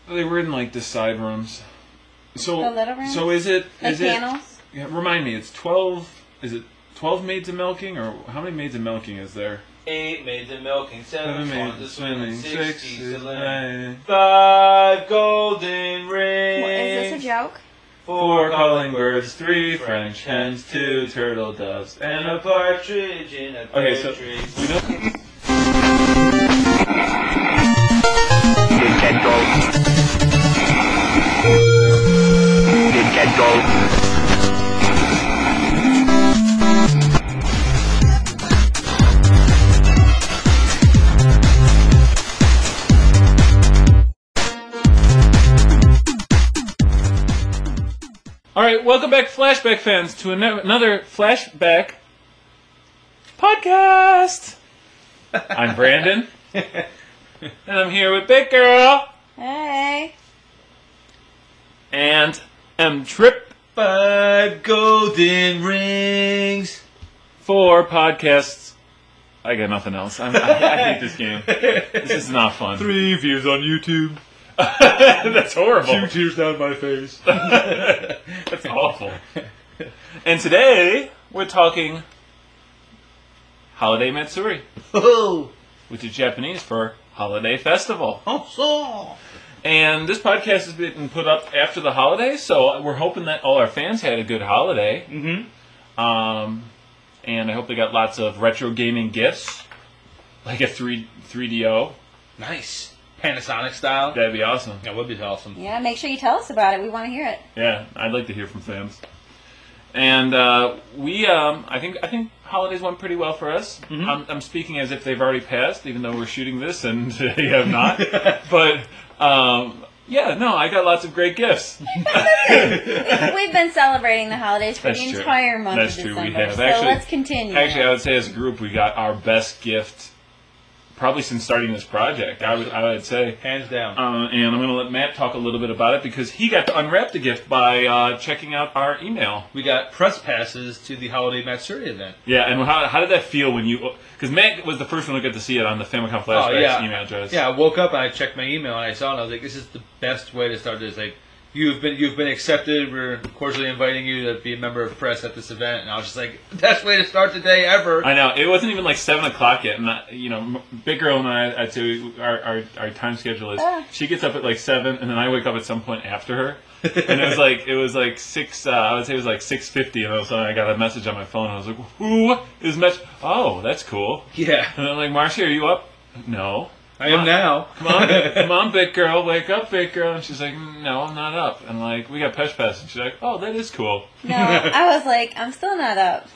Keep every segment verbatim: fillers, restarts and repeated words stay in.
They were in like the side rooms. So, The little rooms? so is it? Like Is it? panels? Yeah, remind me. It's twelve. Is it twelve maids of milking, or how many maids of milking is there? Eight maids of milking, seven Seven swans maids of swimming, six six, geese of nine, laying, five golden rings. What, is this a joke? four calling birds, three French hens, two turtle doves, and and a a partridge in a pear Okay, so tree. we don't. All right, welcome back, Flashback fans, to an- another Flashback podcast. I'm Brandon, and I'm here with Big Girl Hey. and M Trip Five golden rings. for podcasts. I got nothing else. I'm, I, I hate this game. This is not fun. Three views on YouTube. That's horrible. Two tears down my face. That's awful. And today we're talking Holiday Matsuri, Oh, which is Japanese for Holiday Festival. oh, And this podcast has been put up after the holidays, so we're hoping that all our fans had a good holiday. Mm-hmm. Um, and I hope they got lots of retro gaming gifts, like a three 3DO. Nice. Panasonic style. That'd be awesome. That would be awesome. Yeah, make sure you tell us about it. We want to hear it. Yeah, I'd like to hear from fans. And uh, we, um, I think, I think holidays went pretty well for us. Mhm. I'm, I'm speaking as if they've already passed, even though we're shooting this and they have not. But um, yeah, no, I got lots of great gifts. We've been celebrating the holidays for That's the true. entire month That's of true, December. we have. So Actually- let's continue. Actually, I would say as a group, we got our best gift probably since starting this project. I would, I would say. Hands down. Uh, and I'm going to let Matt talk a little bit about it because he got to unwrap the gift by uh, checking out our email. We got press passes to the Holiday Matsuri event. Yeah, and how, how did that feel when you... Because Matt was the first one to get to see it on the Famicom Flashbacks Oh, yeah. email address. Yeah, I woke up and I checked my email and I saw it and I was like, this is the best way to start this. Like, you've been you've been accepted. We're cordially inviting you to be a member of press at this event. And I was just like, best way to start the day ever. I know. It wasn't even like seven o'clock yet. And, I, you know, M- Big Girl and I, I'd say we- our, our, our time schedule is... Ah. She gets up at like seven, and then I wake up at some point after her. And it was like, it was like six, uh, I would say it was like six fifty, and all of a sudden I got a message on my phone, and I was like, who is mess? Oh, that's cool. Yeah, And I'm like, Marcia, are you up? No. I am now. Come on, come on, big girl, wake up, big girl. And she's like, no, I'm not up. And like, we got Pesh Pass, and she's like, oh, that is cool. No, I was like, I'm still not up.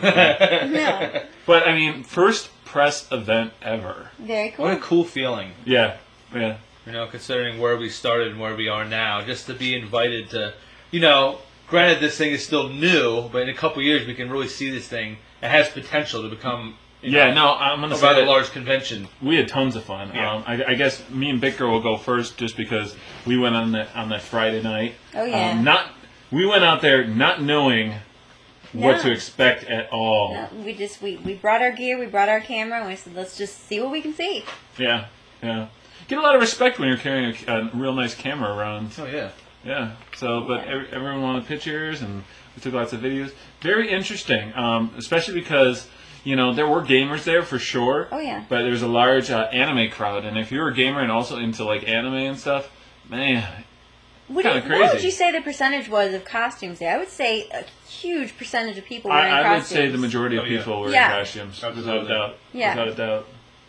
No. But I mean, first press event ever. Very cool. What a cool feeling. Yeah, yeah. You know, considering where we started and where we are now, just to be invited to, you know, granted this thing is still new, but in a couple years we can really see this thing. It has potential to become, you Yeah, know, no, I'm gonna a say rather that large convention. we had tons of fun. Yeah. Um, I, I guess me and Big Girl will go first, just because we went on that on that Friday night. Oh, yeah. Um, not we went out there not knowing what No. to expect at all. No, we just we, we brought our gear, we brought our camera, and we said let's just see what we can see. Yeah, yeah. Get a lot of respect when you're carrying a, a real nice camera around. Oh yeah. Yeah. So, but Yeah. every, everyone wanted pictures, and we took lots of videos. Very interesting, um, especially because you know there were gamers there for sure. Oh yeah. But there was a large uh, anime crowd, and if you're a gamer and also into like anime and stuff, man, What, kinda do you- what would crazy. you say the percentage was of costumes there? I would say a huge percentage of people wearing I, I would costumes. say the majority of Oh, yeah. people were Yeah. in costumes, without a Absolutely. doubt. Yeah. Without a doubt.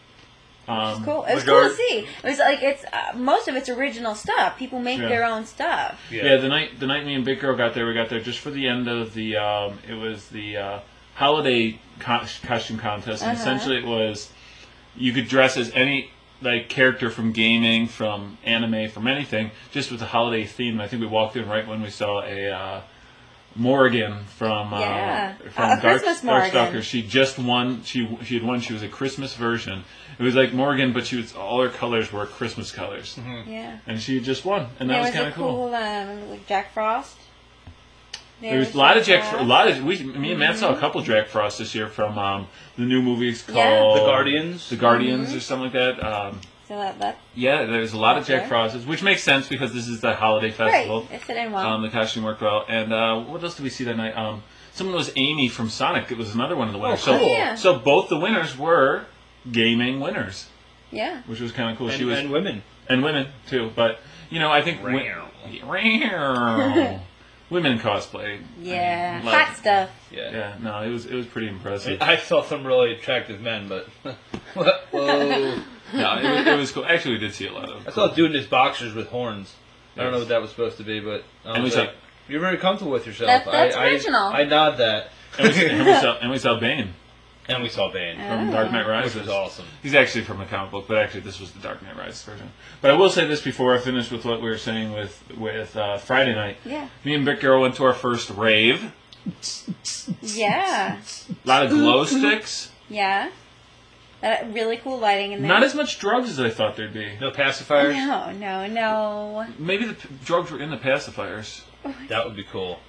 Um, It's cool. It was Majority- cool to see. It was like it's uh, most of it's original stuff. People make Yeah. their own stuff. Yeah. the night the night me and Big Girl got there, we got there just for the end of the. Um, it was the uh, holiday co- costume contest, and Uh-huh. essentially it was you could dress as any like character from gaming, from anime, from anything, just with a holiday theme. I think we walked in right when we saw a uh, Morrigan from uh, Yeah. from A Dark, Christmas Morrigan. Darkstalkers. She just won. She she had won. She was a Christmas version. It was like Morrigan, but she was all her colors were Christmas colors, Yeah. and she just won, and that there was was kind a of cool. cool um, like Jack Frost. There was a lot of Jack. A lot of we. Me and Matt saw a couple Jack Frost this year from um, the new movies called Yeah. The Guardians. The Guardians or something like that. Um, So that, that's Yeah, there's a lot of Jack Okay. Frostes, which makes sense because this is the holiday festival. right. It fit in well. Um, the costume worked well. And uh, what else did we see that night? Um, someone was Amy from Sonic. It was another one of the winners. Oh, So, cool. yeah. so both the winners were gaming winners, yeah. which was kind of cool. And, she was and women. and women too. But you know, I think wi- women cosplay. Yeah. I mean, love- Hot stuff. Yeah. Yeah, no, it was it was pretty impressive. I saw some really attractive men, but whoa! No, it, was- it was cool. Actually, we did see a lot of. I saw a dude in his boxers with horns. I don't know Yes. what that was supposed to be, but I And was we like, saw- you're very comfortable with yourself. That- that's I, original. I, I nod that. And we, and we saw and we saw Bane And we saw Bane, from Oh. Dark Knight Rises. which was awesome. He's actually from a comic book, but actually this was the Dark Knight Rises version. But I will say this before I finish with what we were saying with with uh, Friday night. Yeah. Me and Big Girl went to our first rave. Yeah. A lot of glow sticks. Yeah. That really cool lighting in there. Not as much drugs as I thought there'd be. No pacifiers? No, no, no. Maybe the p- drugs were in the pacifiers. That would be cool.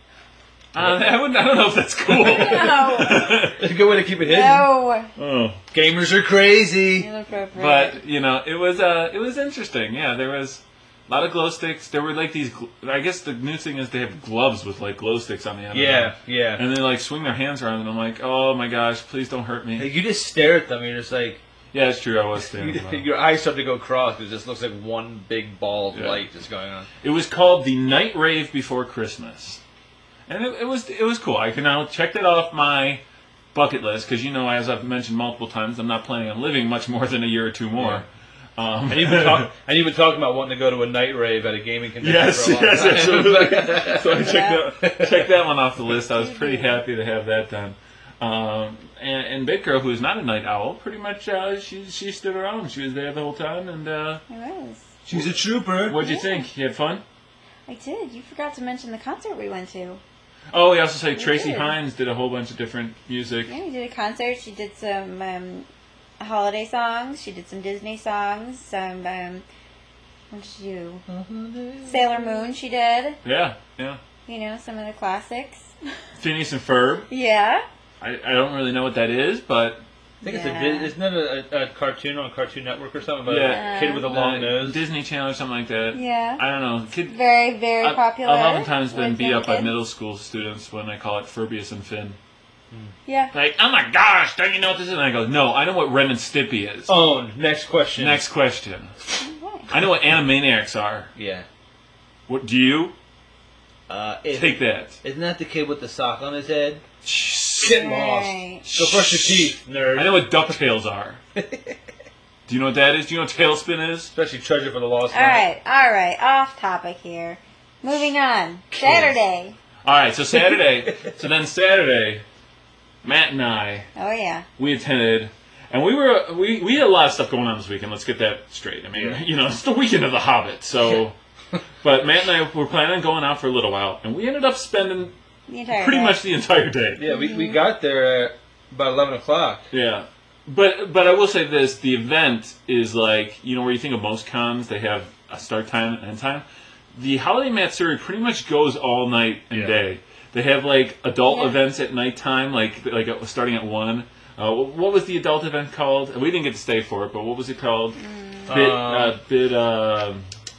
Uh, I wouldn't. I don't know if that's cool. No. It's a good way to keep it hidden. No. Oh. Gamers are crazy. Inappropriate. But you know, it was uh, it was interesting. Yeah, there was a lot of glow sticks. There were like these. gl- I guess the new thing is they have gloves with like glow sticks on the end. Yeah, of them. yeah. And they like swing their hands around, and I'm like, oh my gosh, please don't hurt me. Like, you just stare at them, and you're just like, Yeah, it's true. I was standing. you, around. your eyes start to go cross because it just looks like one big ball of Yeah. light just going on. It was called the Night Rave Before Christmas, and it, it was it was cool. I can now check that off my bucket list because you know, as I've mentioned multiple times, I'm not planning on living much more than a year or two more. Um, And you've been, talk- and you've been talking about wanting to go to a night rave at a gaming convention Yes, for a long yes, time. absolutely. So I Yeah. checked that, checked that one off the list. I was pretty happy to have that done. Um, and, and Big Girl, who's not a night owl, pretty much uh, she she stood around. She was there the whole time. And uh, It was. She's a trooper. what'd you Yeah. think? You had fun? I did. You forgot to mention the concert we went to. Oh, we also say We Tracy did. Hines did a whole bunch of different music. Yeah, we did a concert. She did some um, holiday songs. She did some Disney songs. Some, um, what did she do? Sailor Moon she did. Yeah, yeah. You know, some of the classics. Phineas and Ferb. Yeah. I, I don't really know what that is, but I think Yeah. it's a, isn't that a, a cartoon on Cartoon Network or something about Yeah. a kid with a long uh, nose? Disney Channel or something like that. Yeah. I don't know. Kid, Very, very I- popular. I've oftentimes been with beat young up by kids. middle school students when I call it Furbius and Finn. Yeah. Like, oh my gosh, don't you know what this is? And I go, no, I know what Ren and Stimpy is. Owned. Next question. Next question. Okay. I know what Animaniacs are. Yeah. What do you? Uh, is, Take that. Isn't that the kid with the sock on his head? Shh. Get Right. lost. Go brush your teeth, nerd. I know what DuckTales are. Do you know what that is? Do you know what Tailspin is? Especially Treasure for the Lost All right. All right. Off topic here. Moving on. Saturday. All right, so Saturday. so then Saturday, Matt and I, Oh yeah. we attended, and we were we, we had a lot of stuff going on this weekend. Let's get that straight. I mean, Yeah. you know, it's the weekend of The Hobbit, so. But Matt and I were planning on going out for a little while, and we ended up spending The entire pretty day. much the entire day. Yeah, we, we got there at about eleven o'clock. Yeah. But but I will say this: the event is like, you know, where you think of most cons, they have a start time and end time. The Holiday Matsuri pretty much goes all night and Yeah. day. They have like adult Yeah. events at nighttime, like like uh, starting at one. Uh, what was the adult event called? We didn't get to stay for it, but what was it called? Bit, uh, Um, bit. Uh,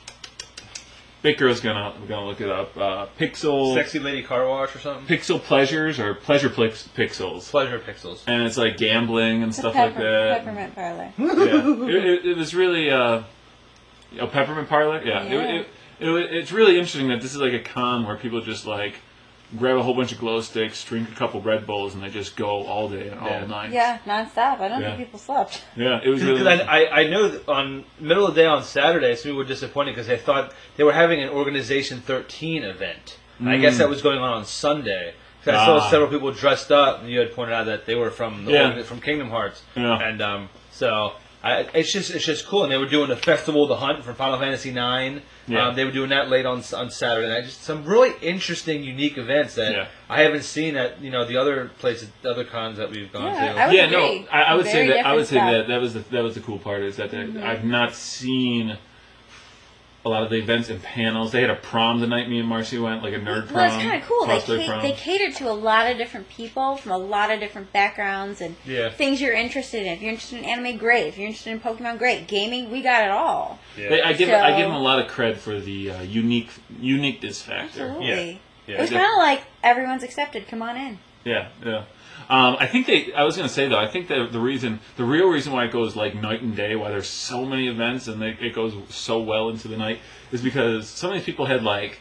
Big Girl's gonna gonna look it up. Uh, Pixel. Sexy Lady Car Wash or something? Pixel Pleasures or Pleasure Plix, Pixels. Pleasure Pixels. And it's like gambling and The stuff pepper, like that. Peppermint parlor. Yeah, it, it, it was really uh, a peppermint parlor. Yeah, Yeah. It, it, it, it's really interesting that this is like a con where people just like grab a whole bunch of glow sticks, drink a couple Red Bulls, and they just go all day and Yeah. all night. Yeah, nonstop. I don't Yeah. think people slept. Yeah, it was really. Because I, I, I know that on middle of the day on Saturday, some people were disappointed because they thought they were having an Organization thirteen event. And I guess Mm. that was going on on Sunday. 'Cause I Ah. saw several people dressed up, and you had pointed out that they were from the Yeah. orga- from Kingdom Hearts. Yeah. And um, so I, it's just it's just cool. And they were doing the Festival of the Hunt from Final Fantasy nine. Yeah. Um, they were doing that late on on Saturday night. Just some really interesting, unique events that Yeah. I haven't seen at you know the other places, the other cons that we've gone Yeah, to. I would yeah, agree. no, I, I would say Very that I would say different that that was the that was the cool part is that there- I've not seen a lot of the events and panels. They had a prom the night me and Marcy went, like a nerd prom. Well, it's kind of cool. They, cosplay ca- prom. they catered to a lot of different people from a lot of different backgrounds and Yeah. things you're interested in. If you're interested in anime, great. If you're interested in Pokemon, great. Gaming, we got it all. Yeah. They- I give So- I give them a lot of cred for the uh, unique uniqueness factor. Absolutely. Yeah. It was Yeah. kind of like everyone's accepted. Come on in. Yeah, yeah. Um, I think they. I was going to say though. I think that the reason, the real reason why it goes like night and day, why there's so many events and they, it goes so well into the night, is because some of these people had like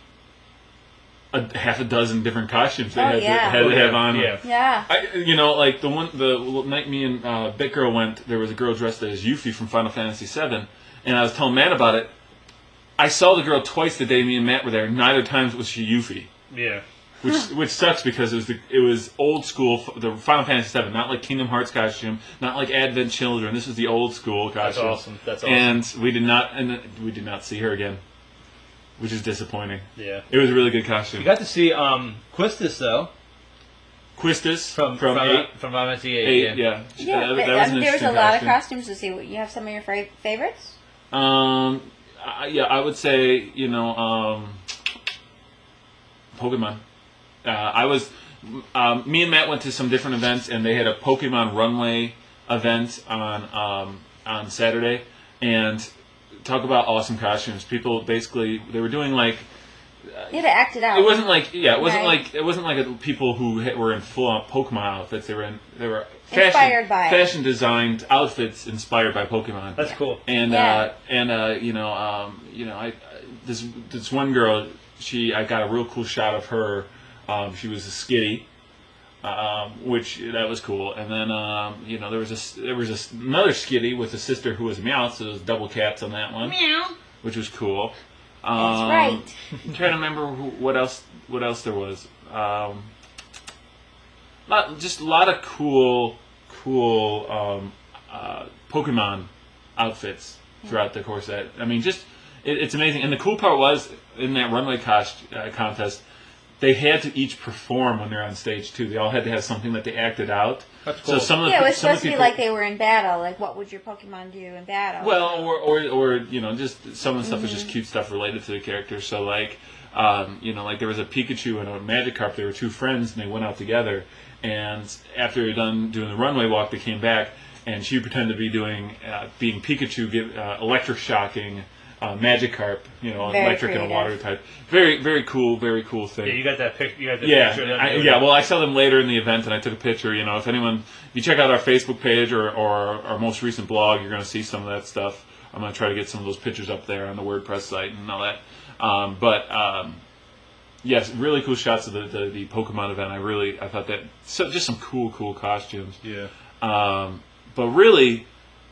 a half a dozen different costumes they Oh, had, yeah. to, had Oh, to yeah. have on. Yeah. Yeah. I, you know, like the one the night me and uh, Bit Girl went, there was a girl dressed as Yuffie from Final Fantasy seven, and I was telling Matt about it. I saw the girl twice the day me and Matt were there. Neither times was she Yuffie. Yeah. Which which sucks because it was the, it was old school, the Final Fantasy seven, not like Kingdom Hearts costume, not like Advent Children. This was the old school That's costume. awesome. That's awesome. And we did not and we did not see her again, which is disappointing. yeah. It was a really good You costume. got to see um Quistis though Quistis from from, from eight, from Final Fantasy eight. eight, yeah. yeah, Yeah, That- but, that was I an mean, there was a interesting lot of costume. costumes to see. You have some of your fa- favorites? Um, I, yeah, I would say you know, um, Pokemon. Uh, I was, um, me and Matt went to some different events, and they had a Pokemon runway event on um, on Saturday, and talk about awesome costumes. People basically they were doing like You had to act it out. it wasn't like yeah, it wasn't Right. like it wasn't like a, people who ha- were in full on Pokemon outfits. They were in they were fashion, Inspired by it. fashion designed outfits inspired by Pokemon. That's cool. And Yeah. uh, and uh, you know, um, you know, I this this one girl, she I got a real cool shot of her. Um, she was a skitty, um, which that was cool. And then um, you know there was a there was a, another skitty with a sister who was a Meowth, so there was double cats on that one, Meow. which was cool. That's Um, right. I'm trying to remember who, what else what else there was. Um, lot, just a lot of cool cool um, uh, Pokemon outfits throughout the course of that. I mean, just it, it's amazing. And the cool part was in that runway cost, uh, contest, they had to each perform when they're on stage too. They all had to have something that they acted out. That's So cool. some of the Yeah, it was some of supposed the to be people, like they were in battle. Like, what would your Pokemon do in battle? well, or, or or you know, just some of the stuff was Mm-hmm. just cute stuff related to the character. So like, um, you know, like there was a Pikachu and a Magikarp. They were two friends, and they went out together. And after they're done doing the runway walk, they came back, and she pretended to be doing uh, being Pikachu, give, uh, electric shocking uh, Magikarp. You know, Very electric and a creative. water type. Very very cool, very cool thing. Yeah, you got that pic. You got the Yeah, picture. Of them I, doing yeah. it. Well, I saw them later in the event, and I took a picture. You know, if anyone, if you check out our Facebook page or, or our most recent blog, you're going to see some of that stuff. I'm going to try to get some of those pictures up there on the WordPress site and all that. Um, but um, yes, really cool shots of the, the, the Pokemon event. I really, I thought that so just some cool, cool costumes. Yeah. Um, but really,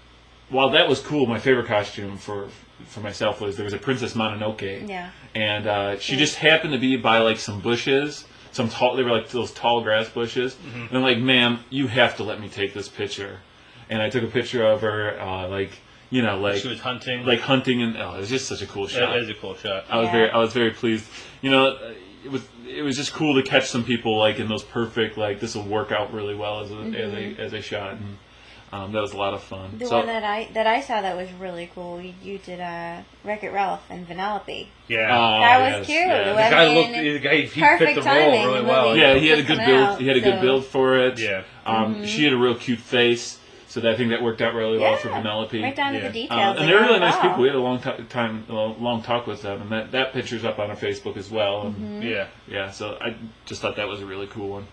while that was cool, my favorite costume for for myself was there was a Princess Mononoke. Yeah. And uh, she just happened to be by like some bushes, some tall. They were like those tall grass bushes. Mm-hmm. And I'm like, ma'am, you have to let me take this picture. And I took a picture of her, uh, like you know, like She was hunting. like hunting, and oh, it was just such a cool shot. that is a cool shot. I was Yeah. very, I was very pleased. You know, it was it was just cool to catch some people like in those perfect, like this will work out really well as a, as a as a shot, and um, that was a lot of fun. The so, one that I that I saw that was really cool. You, you did uh, Wreck-It Ralph and Vanellope. Yeah. oh, That was yes, cute. yes. It the was- guy I looked. mean, The guy he fit perfect the role timing, really the well. movie. Yeah, he had a Just good coming build. out, He had a good so- build for it. Yeah. Um, She had a real cute face, so that, I think that worked out really well for Yeah, Vanellope. Right down Yeah. to the Um, details. and like, they're really oh, nice wow. people. We had a long t- time, a long talk with them, and that, that picture's up on our Facebook as well. And Mm-hmm. Yeah. yeah, so I just thought that was a really cool one.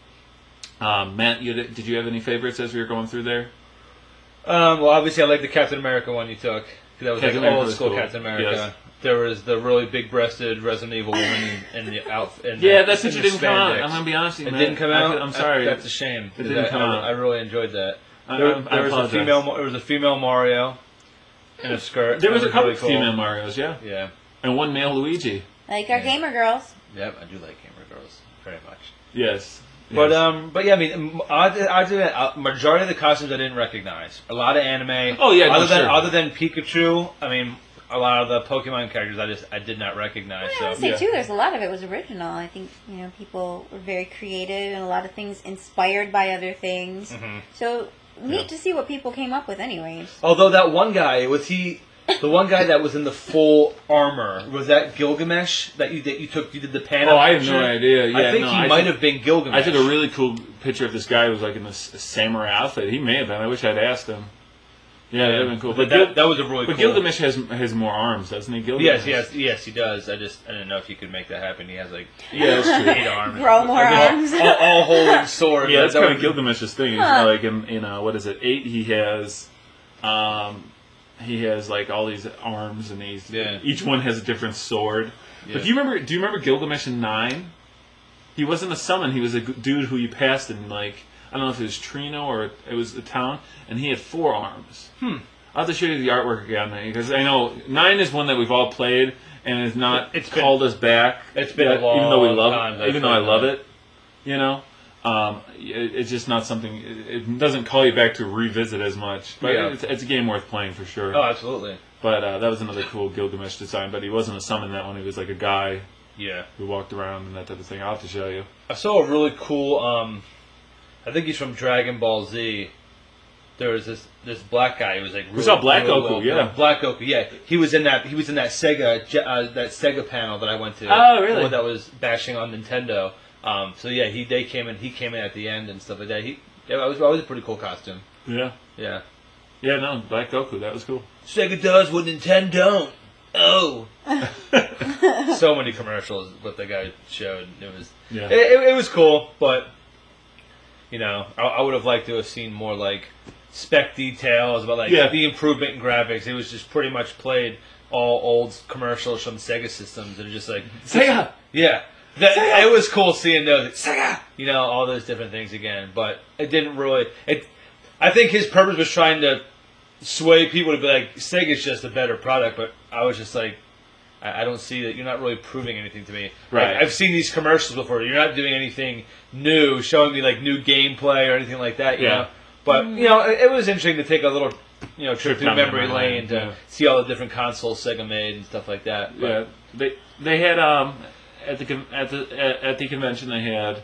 Um, Matt, you did, did you have any favorites as we were going through there? Um, well, obviously, I like the Captain America one you took. 'Cause that was Captain like America old was school cool. Captain America. Yes. There was the really big-breasted Resident Evil woman in the outfit. Yeah, that's what you didn't come out. I'm gonna be honest with It you, didn't Matt. come I- out. I'm sorry. That's a shame. It didn't I, come I, out. I really enjoyed that. I- There, I- I there was a apologize. female. There was a female Mario in a skirt. There was That a couple really cool. female Marios, yeah, Yeah. and one male Luigi. Like our Yeah. gamer girls. Yep. I do like Gamer Girls very much. Yes, But yes. um, but yeah, I mean, I did, I did uh, majority of the costumes I didn't recognize. A lot of anime. Oh, yeah, no, Other than sure. other than Pikachu, I mean, a lot of the Pokemon characters I just I did not recognize. I would So say Yeah. too. There's a lot of it was original. I think you know people were very creative and a lot of things inspired by other things. Mhm. So neat Yeah. to see what people came up with, anyways. although that one guy was he The one guy that was in the full armor, was that Gilgamesh that you that you took? You did the pan. Oh, I have no idea. Yeah, I think no, he I might took- have been Gilgamesh. I took a really cool picture of this guy who was like in this samurai outfit. He may have been. I wish I'd asked him. Yeah, that'd have been cool. But But, that, Gil- that was a really but cool. Gilgamesh has has more arms, doesn't he? Yes, Gilgamesh. yes, yes, he does. I just I didn't know if he could make that happen. He has like Yeah, that's true. eight arms, Grow more all, arms. all, all holding swords. Yeah, that's That kind of would- Gilgamesh's thing. He's Huh. like in, you know, what is it? Eight. He has, um, he has like all these arms, and he's Yeah. each one has a different sword. Yeah. But do you remember? Do you remember Gilgamesh in Nine? He wasn't a summon. He was a g- dude who you passed in like I don't know if it was Trino or it was a town, and he had four arms. Hmm. I'll have to show you the artwork again because I know Nine is one that we've all played and has not It's been- called us back. it's been a yet, even though we long love time that even I've though I played love Nine. it, you know. Um, it, it's just not something. It, it doesn't call you back to revisit as much, but Yeah. it's, it's a game worth playing for sure. Oh, absolutely. But uh, that was another cool Gilgamesh design. But he wasn't a summon that one. He was like a guy Yeah. who walked around and that type of thing. I'll have to show you. I saw a really cool. Um, I think he's from Dragon Ball Z. There was this this black guy who was like. Really, saw Black really Goku, well- yeah. Black Goku. Yeah, he was in that. He was in that Sega Je- uh, that Sega panel that I went to. Oh, really? The one that was bashing on Nintendo. Um, so yeah, he they came in. He came in at the end and stuff like that. He yeah, it was always a pretty cool costume. Yeah, Yeah. yeah. No, Black Goku. That was cool. Sega does what Nintendo don't. Oh. So many commercials what the guy showed. It was Yeah. it, it, it was cool, but you know, I, I would have liked to have seen more like spec details about like Yeah. the improvement in graphics. It was just pretty much played all old commercials from Sega systems and just like Sega. yeah. That, it was cool seeing those Sega, you know, all those different things again, but it didn't really. It, I think his purpose was trying to sway people to be like Sega's just a better product, but I was just like, I, I don't see that. You're not really proving anything to me. Right. Like, I've seen these commercials before. You're not doing anything new, showing me like new gameplay or anything like that. You Yeah. know, but you know, it, it was interesting to take a little, you know, trip Trip through down memory memory lane lane, to yeah. see all the different consoles Sega made and stuff like that. But, Yeah, they they had um at the con- at the at, at the convention they had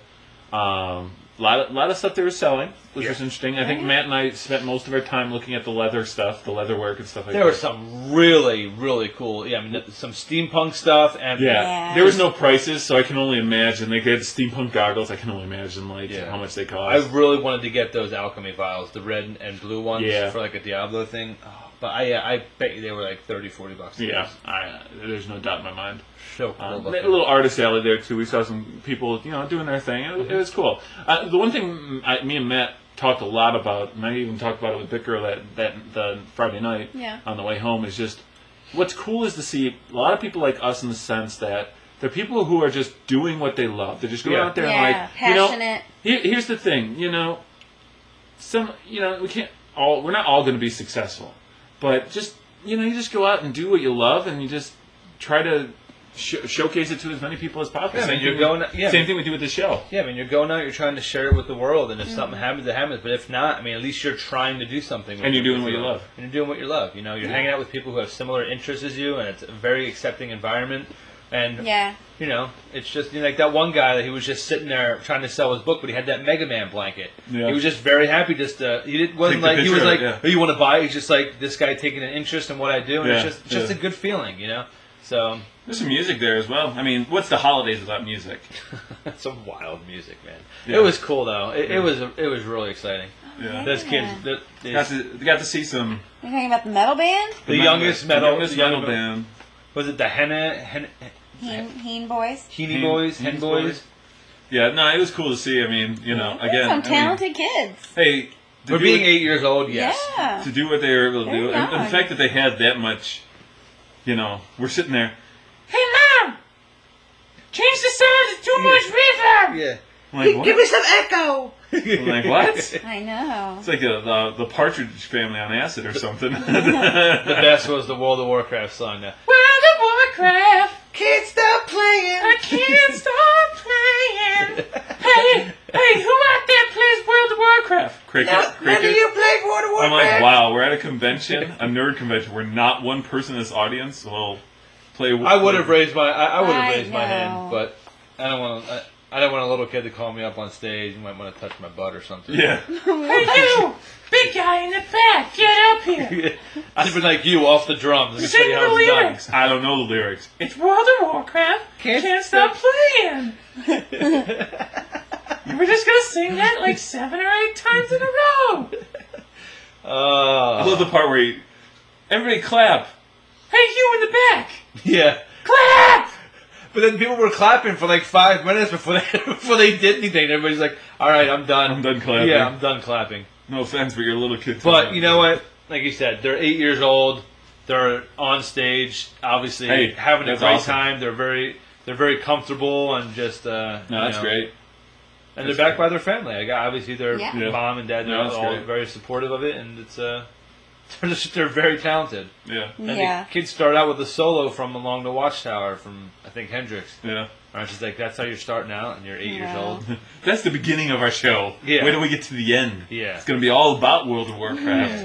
um a lot of, lot of stuff they were selling, which Yeah. was interesting. I think Matt and I spent most of our time looking at the leather stuff, the leather work and stuff like There that. was some really, really cool. Yeah, I mean, some steampunk stuff and Yeah. Yeah. There was no prices, so I can only imagine. They had steampunk goggles. I can only imagine like Yeah. how much they I cost. really wanted to get those alchemy vials, the red and blue ones Yeah. for like a Diablo thing. Oh, but I, uh, I bet you they were like thirty, forty bucks. a yeah, piece. I, there's no doubt in my mind. So cool. Um, looking. a little artist alley there too. We saw some people, you know, doing their thing. It, it was cool. Uh, the one thing I, me and Matt talked a lot about, and I even talked about it with Big Girl that that the Friday night Yeah. on the way home, is just what's cool is to see a lot of people like us in the sense that they're people who are just doing what they love. They're just going Yeah. out there Yeah, and like, you know, passionate. here, here's the thing, you know, some, you know, we can't all, we're not all going to be successful, but just, you know, you just go out and do what you love, and you just try to sh- showcase it to as many people as possible. Yeah, I mean, Same you're thing going- with- yeah. Same thing we do with the show. Yeah, I mean, you're going out, you're trying to share it with the world, and if Mm-hmm. something happens, it happens. But if not, I mean, at least you're trying to do something. with And you're it, doing with what you love. And you're doing what you love. You know, you're hanging out with people who have similar interests as you, and it's a very accepting environment. And Yeah. you know, it's just you know, like that one guy that he was just sitting there trying to sell his book, but he had that Mega Man blanket. Yeah. He was just very happy. Just to, he didn't, wasn't Take the like he was picture like, of it, yeah. "Oh, you want to buy?" He's just like this guy taking an interest in what I do, and Yeah, it's just just yeah. a good feeling, you know. So There's some music there as well. I mean, what's the holidays without music? some wild music, man. Yeah. It was cool though. It, Yeah. it was it was really exciting. Yeah. Those kids, the, Got to, got to see some. You're talking about the metal band? the youngest metal, the youngest the young- metal band. was it the Henna, Hen, Heen, Heen Boys? Heaney Hen- Boys, Hen Hen Boys? Yeah, no, it was cool to see. I mean, you know, They're again, some I mean, talented kids. hey, to For do being it- eight years old, yes. Yeah. to do what they were able to They're do, and, and young. the fact that they had that much, you know, we're sitting there. Hey, mom, change the sound. It's too much reverb. Yeah. I'm like, what? me some echo. I'm like, what? I know. It's like a, the the Partridge Family on acid or something. The best was the World of Warcraft song. Now. World of Warcraft. Can't stop playing. I can't stop playing. Hey, hey, who out there plays World of Warcraft? Cricket. Cricket. played World of I'm like, wow, we're at a convention, a nerd convention, where not one person in this audience will play. I would have raised my I, I would have I raised my know. hand, but I don't want to. I don't want a little kid to call me up on stage. You might want to touch my butt or something. Yeah. Hey, you! Big guy in the back, get up here! I'd have been like you, off the drums. Let me Sing show you how the it's done. lyrics. I don't know the lyrics. It's World of Warcraft, Can't can't, stop playing! We're just gonna sing that like seven or eight times in a row! I love Uh, the part where he, everybody clap. Hey, you in the back! yeah. Clap! But then people were clapping for like five minutes before they before they did anything. Everybody's like, "All right, I'm done. I'm done clapping. Yeah, I'm done clapping." No offense, but you're a little kid. But you know what? Like you said, they're eight years old. They're on stage, obviously Hey, having a that's great awesome. time. They're very they're very comfortable and just uh, No, you that's know, great. And That's they're backed great. by their family. I got obviously their Yeah. Yeah. mom and dad. They're No, that's all great. very supportive of it, and it's uh, they're just they're very talented. Yeah. And Yeah. the kids start out with a solo from Along the Watchtower from I think Hendrix. Yeah. And it's just like that's how you're starting out, and you're eight years Wow. old. That's the beginning of our show. Yeah. Wait till we get to the end. Yeah. It's going to be all about World of Warcraft.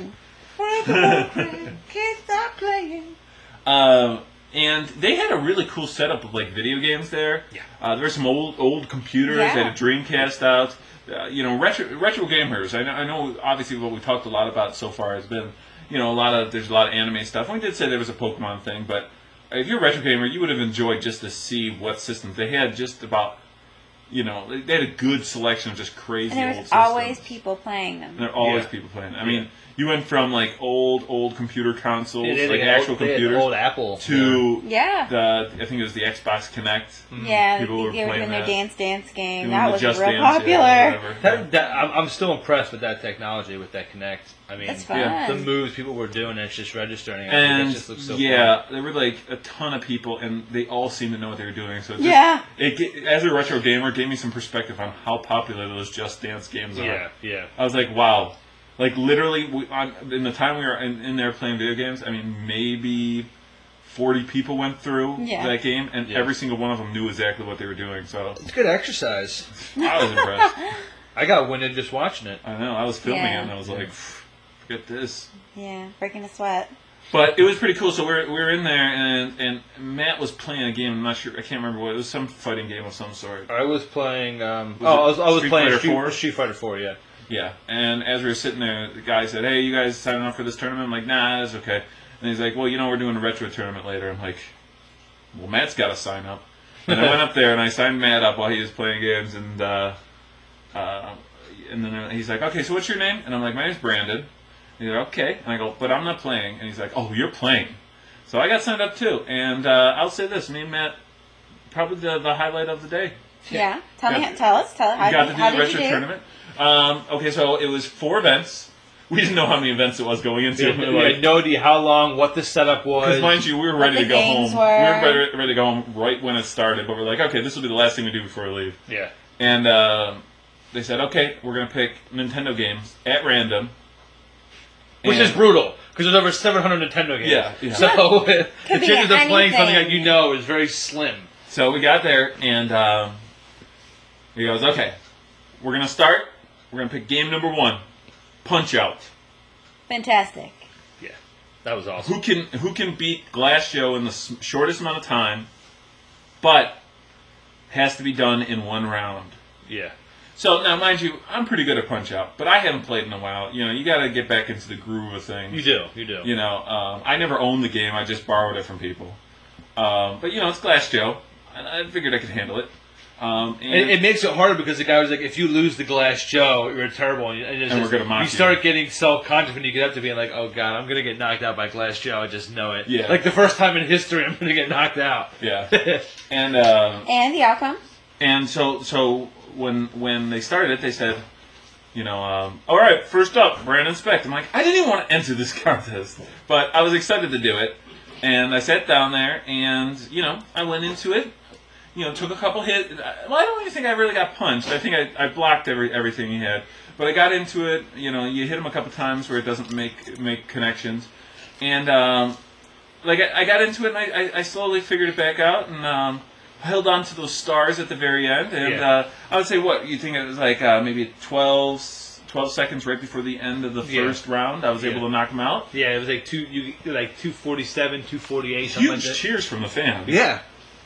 Can't stop playing. Um, and they had a really cool setup of like video games there. Yeah. Uh, there were some old old computers. They had a Dreamcast out. Uh, you know, retro retro gamers. I know, I know. Obviously, what we talked a lot about so far has been, you know, a lot of there's a lot of anime stuff. And we did say there was a Pokemon thing, but if you're a retro gamer, you would have enjoyed just to see what systems they had. Just about, you know, they had a good selection of just crazy And there old was systems. always people playing them. There are always Yeah. people playing. I mean, you went from like old old computer consoles, Yeah, they had like an actual old, they had computers, old Apple to Yeah. the I think it was the Xbox Connect. Yeah, People were they were playing doing their that. Dance Dance game. Doing That the was Just real Dance, yeah, popular. whatever. That, that, I'm, I'm still impressed with that technology, with that Connect. I mean, It's fun. Yeah. the moves people were doing, it's just registering. And it just looks so yeah, there were like a ton of people, and they all seemed to know what they were doing. So it just, Yeah. it ga- as a retro gamer, gave me some perspective on how popular those Just Dance games fun. are. Yeah, yeah. I was like, wow. Like, literally, we, on, in the time we were in, in there playing video games, I mean, maybe forty people went through Yeah. that game, and Yeah. every single one of them knew exactly what they were doing, so It's good exercise. I was impressed. I got winded just watching it. I know, I was filming Yeah. it, and I was like, forget this. Yeah, breaking a sweat. But it was pretty cool, so we were, we were in there, and, and Matt was playing a game, I'm not sure, I can't remember what, it was some fighting game of some sort. I was playing. Um, Was oh, it I was, I was Street playing Fighter Street, four? Street Fighter Four. Yeah. Yeah, and as we were sitting there, the guy said, hey, you guys signing up for this tournament? I'm like, nah, that's okay. And he's like, well, you know, we're doing a retro tournament later. I'm like, well, Matt's got to sign up. And I went up there and I signed Matt up while he was playing games, and uh, uh, and then he's like, okay, so what's your name? And I'm like, my name's Brandon. And he's like, okay. And I go, but I'm not playing. And he's like, oh, you're playing. So I got signed up too. And uh, I'll say this, me and Matt, probably the, the highlight of the day. Yeah. Tell Yeah. me, tell us, tell us. How, We got did, to do how the did retro you do? tournament. Um, okay, so it was four events. We didn't know how many events it was going into. We We had, were we like, had no idea how long, what the setup was. because mind you, we were ready the to go home. games We were. were ready, ready to go home right when it started, but we're like, okay, this will be the last thing we do before we leave. Yeah. And uh, they said, okay, we're going to pick Nintendo games at random. Which And- is brutal because there's over seven hundred Nintendo games. Yeah, yeah. So the Could be chances of playing something that anything. you know is very slim. So we got there, and um, he goes, okay, we're going to start. We're going to pick game number one, Punch Out. Fantastic. Yeah, that was awesome. Who can who can beat Glass Joe in the s- shortest amount of time, but has to be done in one round. Yeah. So now, mind you, I'm pretty good at Punch Out, but I haven't played in a while. You know, you got to get back into the groove of things. You do. You do. You know, um, I never owned the game; I just borrowed it from people. Um, but you know, it's Glass Joe, and I figured I could handle it. Um, and It, it makes it harder because the guy was like, if you lose the Glass Joe, you're terrible. And, it's And just- we're gonna mock you you. start getting self-conscious when you get up to being like, oh, God, I'm going to get knocked out by Glass Joe. I just know it. Yeah. Like the first time in history, I'm going to get knocked out. yeah, and uh, And the outcome? and so so when when they started it, they said, you know, um, all right, first up, Brandon Specht. I'm like, I didn't even want to enter this contest, but I was excited to do it, and I sat down there, and you know, I went into it. You know, took a couple hits. Well, I don't even think I really got punched. I think I, I blocked every everything he had. But I got into it. You know, you hit him a couple times where it doesn't make make connections, and um, like I, I got into it, and I, I, I slowly figured it back out, and um, held on to those stars at the very end. And Yeah. uh, I would say, what you think it was like uh, maybe twelve, twelve seconds right before the end of the Yeah. first round. I was Yeah. able to knock him out. Yeah, it was like two, you like two forty-seven, two forty-eight, something Huge like that. cheers from the fans. Yeah.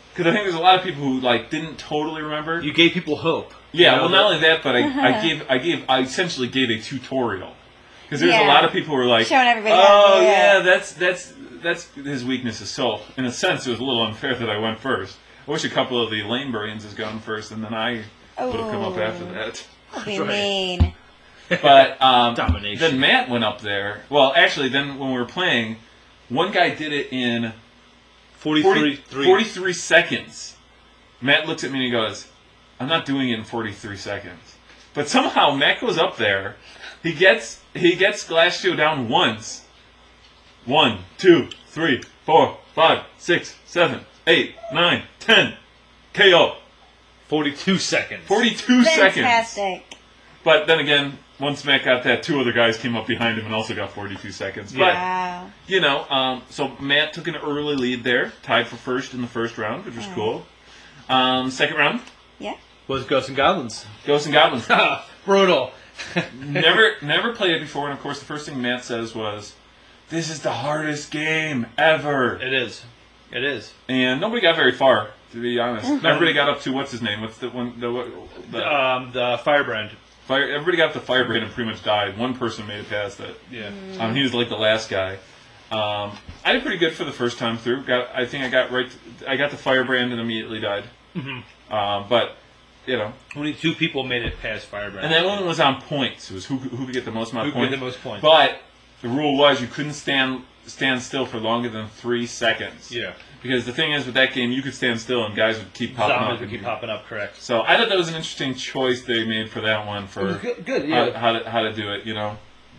because I think there's a lot of people who like didn't totally remember. You gave people hope. Yeah, You know, well, not only that, but I, Uh-huh. I gave I gave I essentially gave a tutorial because there's Yeah. a lot of people who were like, Showing everybody how to oh do it." yeah, that's that's that's his weaknesses. So in a sense, it was a little unfair that I went first. I wish a couple of the lane brains has gone first, and then I would have come up after Oh. that. Don't be Right. mean. But um, Domination. then Matt went up there. Well, actually, then when we were playing, one guy did it in forty-three, forty, forty-three seconds. Matt looks at me and he goes, I'm not doing it in forty-three seconds. But somehow Matt goes up there, he gets he gets Glacio down once. One, two, three, four, five, six, seven, eight, nine, ten. K O. forty-two seconds. forty-two seconds. Fantastic. But then again, once Matt got that, two other guys came up behind him and also got forty-two seconds. But Wow. you know, um, so Matt took an early lead there, tied for first in the first round, which was Oh. cool. Um, second round, Yeah. Was Ghosts and Goblins. Ghosts and Goblins. Brutal. never, never played it before, and of course, the first thing Matt says was, "This is the hardest game ever," It is. It is. and nobody got very far, to be honest. Everybody got up to what's his name? What's the one? The, the Um, the Firebrand. fire. Everybody got up to Firebrand and pretty much died. One person made it past it. Yeah. Um, he was like the last guy. Um, I did pretty good for the first time through. Got, I think I got right. I got the Firebrand and immediately died. Mm-hmm. Um, but you know, Only two people made it past Firebrand. and that one was on points. It was who who could get the most amount Who of could points. get the most points? But the rule was you couldn't stand stand still for longer than three seconds. Yeah. Because the thing is, with that game, you could stand still and guys would keep popping Zombies up. would and- keep popping up, correct. So I thought that was an interesting choice they made for that one for good, good, how, how to how to do it. You know,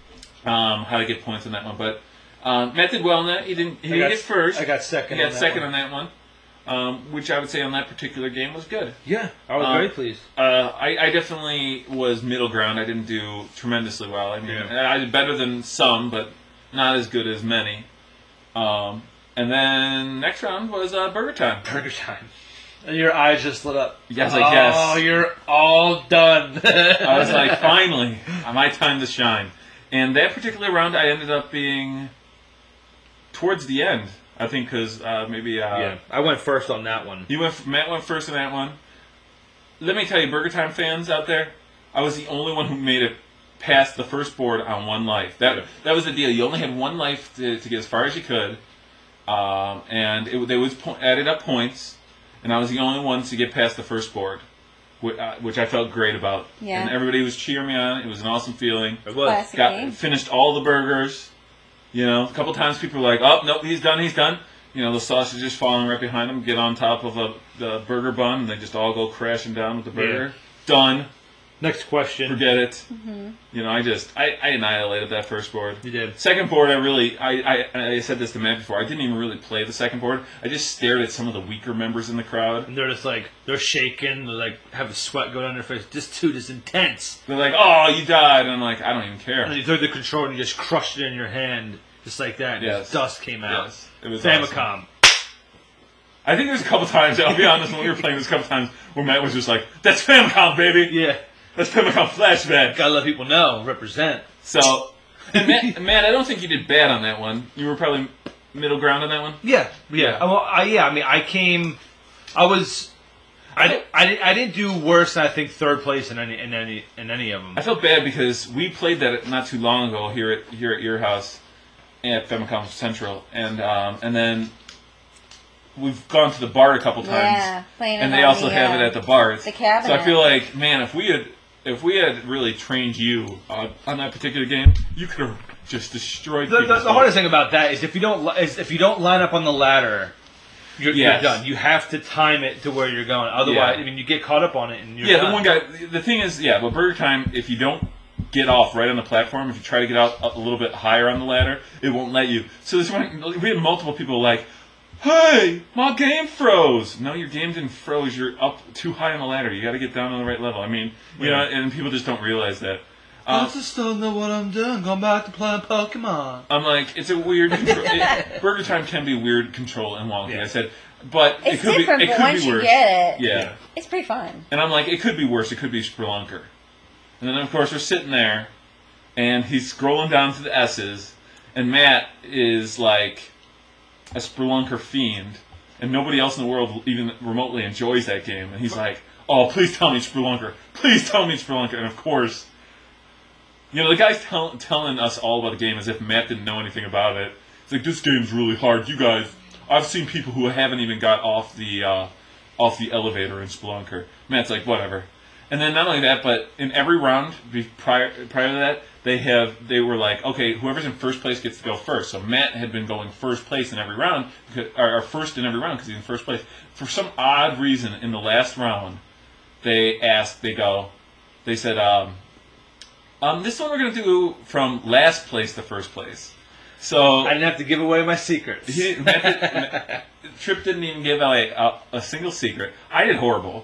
um, how to get points on that one. But um, Matt did well in that. He didn't. He I didn't got- get first. I got second He got on that second one. on that one, um, which I would say on that particular game was good. Yeah, I was Uh, very pleased. Uh, I, I definitely was middle ground. I didn't do tremendously well. I mean, Yeah. I did better than some, but not as good as many. Um, and then next round was uh, Burger Time. Burger time. And your eyes just lit up. You guys like, oh, yes. you're all done. I was like, finally, my time to shine. And that particular round, I ended up being towards the end. I think because uh, maybe uh, yeah, I went first on that one. you went. Matt went first in that one. Let me tell you, Burger Time fans out there, I was the only one who made it past the first board on one life. That Yeah. that was the deal. You only had one life to, to get as far as you could, um, and it, they was po- added up points, and I was the only one to get past the first board, which, uh, which I felt great about. Yeah. And everybody was cheering me on. It was an awesome feeling. It was. Classic Got game. finished all the burgers. You know, a couple times people were like, "Oh, nope, he's done, he's done." You know, the sausage is falling right behind them. Get on top of a the burger bun, and they just all go crashing down with the burger. Done. Next question. Forget it. Mm-hmm. You know, I just I, I annihilated that first board. You did. Second board, I really I, I I said this to Matt before. I didn't even really play the second board. I just stared at some of the weaker members in the crowd. And they're just like, they're shaking, they're like, have a sweat go down their face. This dude is intense. They're like, "Oh, you died," and I'm like, "I don't even And care." you took the controller and you just crushed it in your hand, just like that. And Yes. just dust came out. Yes, it was Famicom. awesome. I think there's a couple times. I'll be honest. When we were playing, there's a couple times where Matt was just like, "That's Famicom, baby. Yeah. That's Famicom flashback." Gotta let people know. Represent. So, and Matt, Matt, I don't think you did bad on that one. You were probably middle ground on that one. Yeah. Yeah. Well, I, yeah, I mean, I came, I was, I, di- I, di- I didn't do worse than I think third place in any in any in any of them. I felt bad because we played that not too long ago here at here at your house at Famicom Central, and um, and then we've gone to the bar a couple times, Yeah, playing it and they on also the, have uh, it at the bars. the cabinet. So I feel like, man, if we had if we had really trained you uh, on that particular game, you could have just destroyed. The, the, people's the hardest thing about that is if you don't li- is if you don't line up on the ladder, you're, Yes. you're done. You have to time it to where you're going. Otherwise, Yeah. I mean, you get caught up on it and you're Yeah, done. the one guy. The thing is, yeah, but Burger Time, if you don't get off right on the platform, if you try to get out a little bit higher on the ladder, it won't let you. So this one, we had multiple people like, "Hey, my game froze." No, your game didn't froze. You're up too high on the ladder. You got to get down on the right level. I mean, you Yeah. know, and people just don't realize that. Um, just don't know what I'm doing. Going back to playing Pokemon. I'm like, it's a weird. Control. it, Burger Time can be weird control and wonky. Yeah. I said, but it It's could different, be. It but could once be you worse. get it, Yeah. it's pretty fun. And I'm like, it could be worse. It could be Spelunker. And then, of course, we're sitting there, and he's scrolling down to the S's, and Matt is like a Spelunker fiend, and nobody else in the world even remotely enjoys that game. And he's like, "Oh, please tell me it's Spelunker. Please tell me it's Spelunker." And of course, you know, the guy's tell, telling us all about the game as if Matt didn't know anything about it. It's like, "This game's really hard. You guys, I've seen people who haven't even got off the uh, off the elevator in Spelunker." Matt's like, "Whatever." And then not only that, but in every round be- prior prior to that, they have they were like, okay, whoever's in first place gets to go first. So Matt had been going first place in every round, because, or, or first in every round because he's in first place. For some odd reason, in the last round, they asked, they go, they said, um, um, this one we're going to do from last place to first place. So I didn't have to give away my secrets. he didn't, Matt didn't, Trip didn't even give away a, a single secret. I did horrible.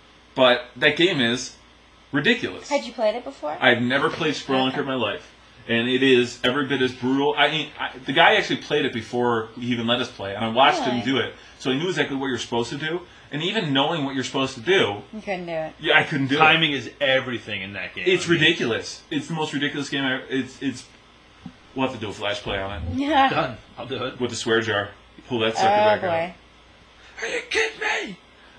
But that game is ridiculous. Had you played it before? I've never played Spelunker Okay. in my life. And it is every bit as brutal. I mean, I, the guy actually played it before he even let us play. And I watched Really? him do it. So he knew exactly what you're supposed to do. And even knowing what you're supposed to do, You couldn't do it. yeah, I couldn't do Timing is everything in that game. it. It's I mean, ridiculous. It's the most ridiculous game ever. It's, it's, we'll have to do a flash play on it. Yeah. Done. I'll do it. With the swear jar. Pull that sucker Oh back out. boy. Are you kidding me?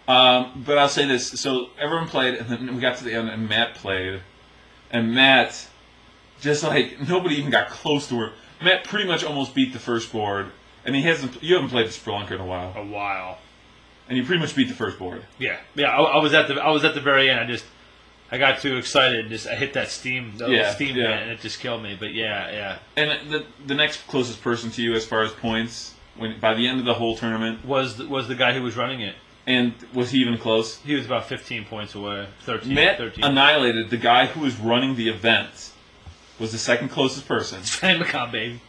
Um, but I'll say this: so everyone played, and then we got to the end, and Matt played, and Matt, just like nobody even got close to her. Matt pretty much almost beat the first board, and he hasn't. You haven't played the Spelunker in a while, A while. and you pretty much beat the first board. Yeah, yeah. I, I was at the I was at the very end. I just I got too excited. And just I hit that Steam the Yeah, Steam yeah. event, and it just killed me. But yeah, yeah. And the the next closest person to you as far as points, when by the end of the whole tournament, Was the, was the guy who was running it? and was he even close? He was about fifteen points away. thirteen. Matt thirteen. annihilated the guy who was running the event. Was the second closest person Famicom, baby.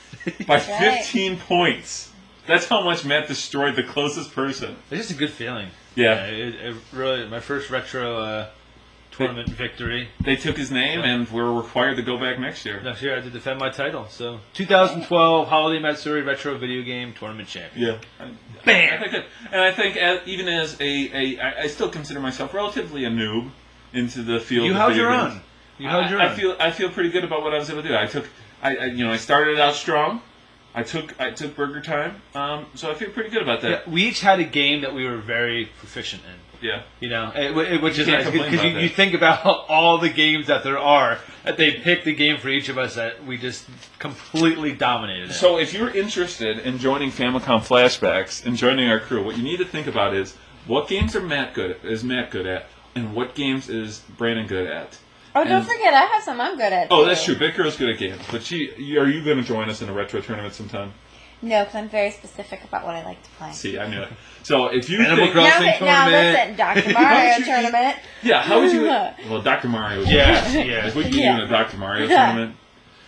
by right. fifteen points. That's how much Matt destroyed the closest person. It's just a good feeling. Yeah. it, it really my first retro uh, tournament victory. They took his name and were required to go back next year. Next year I had to defend my title. So twenty twelve Holiday Matsuri Retro Video Game Tournament Champion. Yeah. I, Bam! I think that, and I think as, even as a, a I, I still consider myself relatively a noob into the field. You of held video your games. own. You held your I, own. I feel I feel pretty good about what I was able to do. I took I, I you know I started out strong. I took I took Burger Time, um, so I feel pretty good about Yeah, that. we each had a game that we were very proficient in. Yeah. You know, it, it, which is can't nice complain because you, about you that. think about all the games that there are that they picked the game for each of us that we just completely dominated. In. So if you're interested in joining Famicom Flashbacks and joining our crew, what you need to think about is what games are Matt good is Matt good at, and what games is Brandon good at. Oh, don't And- forget, I have some I'm good at. Oh, too. that's true. Big Girl's good at games, but she, are you going to join us in a retro tournament sometime? No, because I'm very specific about what I like to play. See, I knew it. So if you Animal think, Crossing. Now, now tournament. listen, Doctor Don't Mario you- tournament. yeah, how would you? Well, Doctor Mario. would be- Yeah, yeah. If we could get you in a Doctor Mario tournament,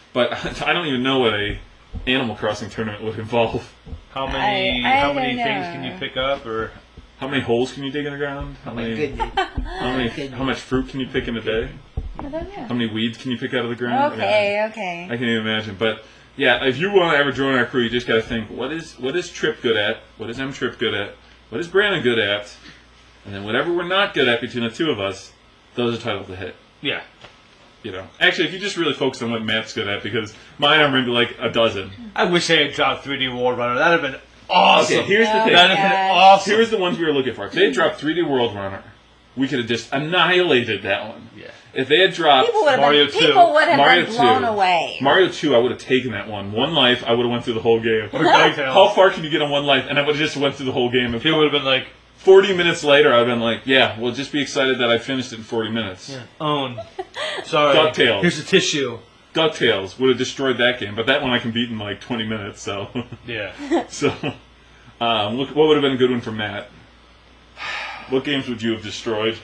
but I don't even know what a Animal Crossing tournament would involve. How many I- I how many don't things know. can you pick up or How many holes can you dig in the ground? How many? goodness. How many? How much fruit can you pick in a day? I don't How know. many weeds can you pick out of the ground? I mean, Okay, I okay. can't even imagine. But yeah, if you want to ever join our crew, you just got to think: what is what is Trip good at? What is M Trip good at? What is Brandon good at? And then whatever we're not good at between the two of us, those are titles to hit. Yeah. You know, actually, if you just really focus on what Matt's good at, because mine are maybe like a dozen. I wish I had dropped three D World Runner. That'd have been awesome. Okay, here's the Oh thing. my That'd have been gosh. awesome. Here's the ones we were looking for. If they had dropped three D World Runner, we could have just annihilated that one. Yeah. If they had dropped People would have Mario been, two. people would have Mario been blown two. away. Mario two, I would have taken that one. One life, I would have went through the whole game. Or DuckTales. How far can you get on one life? And I would have just went through the whole game. And People would have been like, forty minutes later, I'd have been like, yeah, well, just be excited that I finished it in forty minutes. own. Sorry. DuckTales. Here's a tissue. DuckTales would have destroyed that game, but that one I can beat in like twenty minutes, so. Yeah. so, um, look, what would have been a good one for Matt? What games would you have destroyed?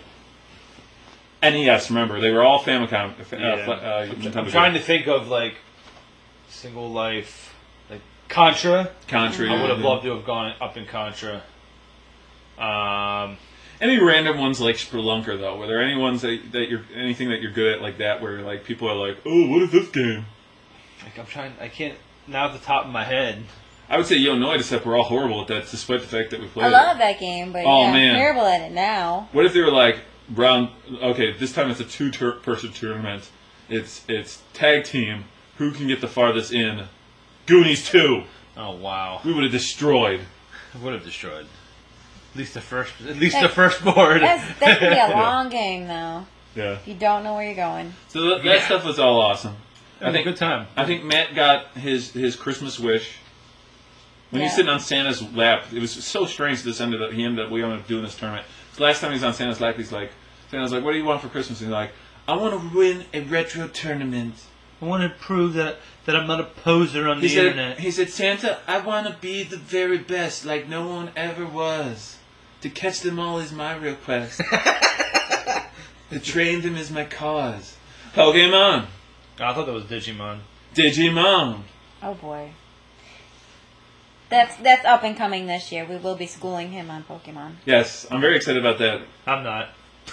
N E S, remember, they were all Famicom. Uh, Yeah. uh, I'm trying to think of like single life, like Contra. Contra. I would have loved to have gone up in Contra. Um, Any random ones like Spelunker, though? Were there any ones that, that you're anything that you're good at like that, where like people are like, "Oh, what is this game?" like I'm trying. I can't now at the top of my head. I would say Yo Noid, except we're all horrible at that, despite the fact that we played I it. love that game, but Oh, yeah, I'm man. terrible at it now. What if they were like round? Okay, this time it's a two-person tournament. It's it's tag team. Who can get the farthest in? Goonies two. Oh wow. We would have destroyed. Would have destroyed. At least the first, at least the That's- first board. That's that's gonna be a long game though. Yeah. If you don't know where you're going. So that, that Yeah. stuff was all awesome. I think a good time. I think Matt got his his Christmas wish. When Yeah. he's sitting on Santa's lap, it was so strange. This ended up he ended up we ended up doing this tournament. So last time he was on Santa's lap, he's like, Santa's like, "What do you want for Christmas?" And he's like, "I want to win a retro tournament." I want to prove that that I'm not a poser on He the said, internet. "He said, Santa, I want to be the very best, like no one ever was. To catch them all is my real quest. To train them is my cause. Pokemon, Oh, I thought that was Digimon. Digimon." Oh boy. That's that's up and coming this year. We will be schooling him on Pokemon. Yes, I'm very excited about that. I'm not.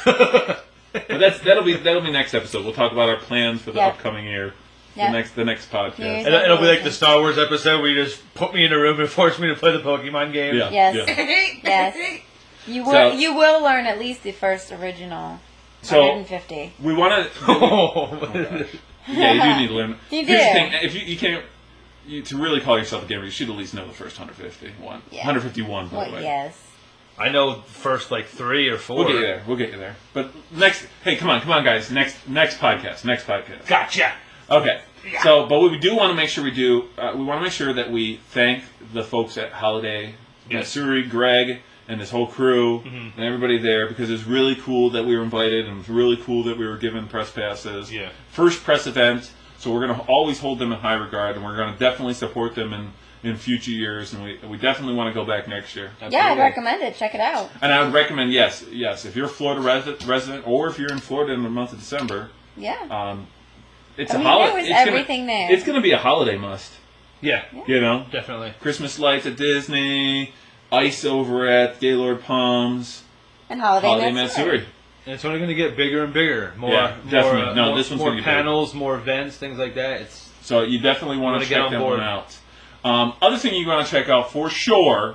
But that's that'll be that'll be next episode. We'll talk about our plans for the Yeah. upcoming year. Yeah. The next the next podcast. Here's- It'll, it'll be like the Star Wars episode where you just put me in a room and force me to play the Pokemon game. Yeah. Yes. yeah. Yes. You will So- you will learn at least the first original So one hundred fifty. we want to. Oh, Yeah, you do need to learn. You Here's the do. thing: if you, you can't you, to really call yourself a gamer, you should at least know the first one hundred fifty. One. Yeah. one hundred fifty-one, by the Well, way. yes. I know the first like three or four. We'll get you there. We'll get you there. But next, hey, come on, come on, guys. Next, next podcast. Next podcast. Gotcha. Okay. So, but what we do want to make sure we do, uh, we want to make sure that we thank the folks at Holiday, Yes. Matsuri, Greg, and his whole crew, Mhm. and everybody there, because it was really cool that we were invited, and it was really cool that we were given press passes. Yeah. First press event, so we're going to always hold them in high regard, and we're going to definitely support them in, in future years, and we, we definitely want to go back next year. Yeah, I'd recommend it. Check it out. And I would recommend, yes, yes, if you're a Florida resident, resident or if you're in Florida in the month of December, Yeah. um, it's I a mean, holiday. there was it's gonna- everything there. It's going to be a holiday must. Yeah, You know, definitely. Christmas lights at Disney, ice over at Gaylord Palms, And Holiday, Holiday Matsuri. Matsuri. And it's only going to get bigger and bigger. More, Yeah, more, definitely. uh, No, more, this one's more gonna get big. panels, more events, things like that. It's So you definitely want Wanna to get check on that board. one out. Um, other thing you want to check out for sure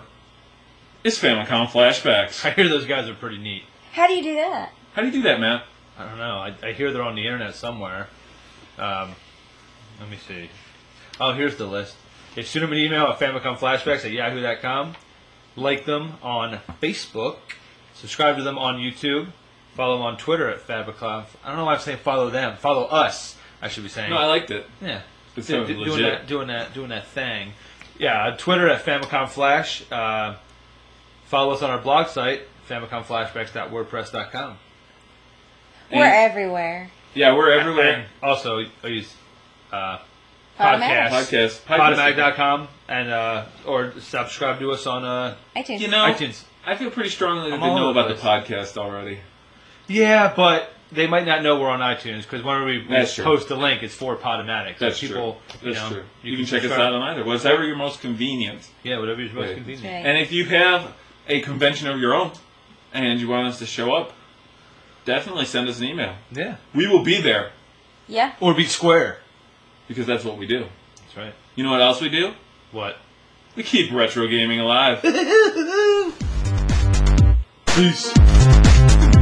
is Famicom Flashbacks. I hear those guys are pretty neat. How do you do that? How do you do that, Matt? I don't know. I, I hear they're on the internet somewhere. Um, let me see. Oh, here's the list. Okay, shoot them an email at famicomflashbacks at yahoo dot com. Like them on Facebook. Subscribe to them on YouTube. Follow them on Twitter at Famicom. I don't know why I'm saying follow them. Follow us, I should be saying. No, I liked it. Yeah. It's Do- so do- legit. doing that, doing that, doing that thing. Yeah, uh, Twitter at Famicom Flash. Uh, follow us on our blog site, famicomflashbacks dot wordpress dot com. And- We're everywhere. Yeah, we're everywhere. And also, I use uh, Podomatic. podcast, Podcast. podomatic dot com, and uh, or subscribe to us on uh, iTunes. You know, iTunes. I feel pretty strongly that I'm they all know over about the this. podcast already. Yeah, but they might not know we're on iTunes because whenever we, we That's true. post a link, it's for Podomatic. So That's people, true. You That's know, true. You, can check us subscribe. out on either. Whatever you're most convenient. Yeah, whatever is most Right. convenient. Right. And if you have a convention of your own and you want us to show up, definitely send us an email. Yeah, We will be there Yeah. or be square. because that's what we do. That's right. You know what else we do? What? We keep retro gaming alive. Peace.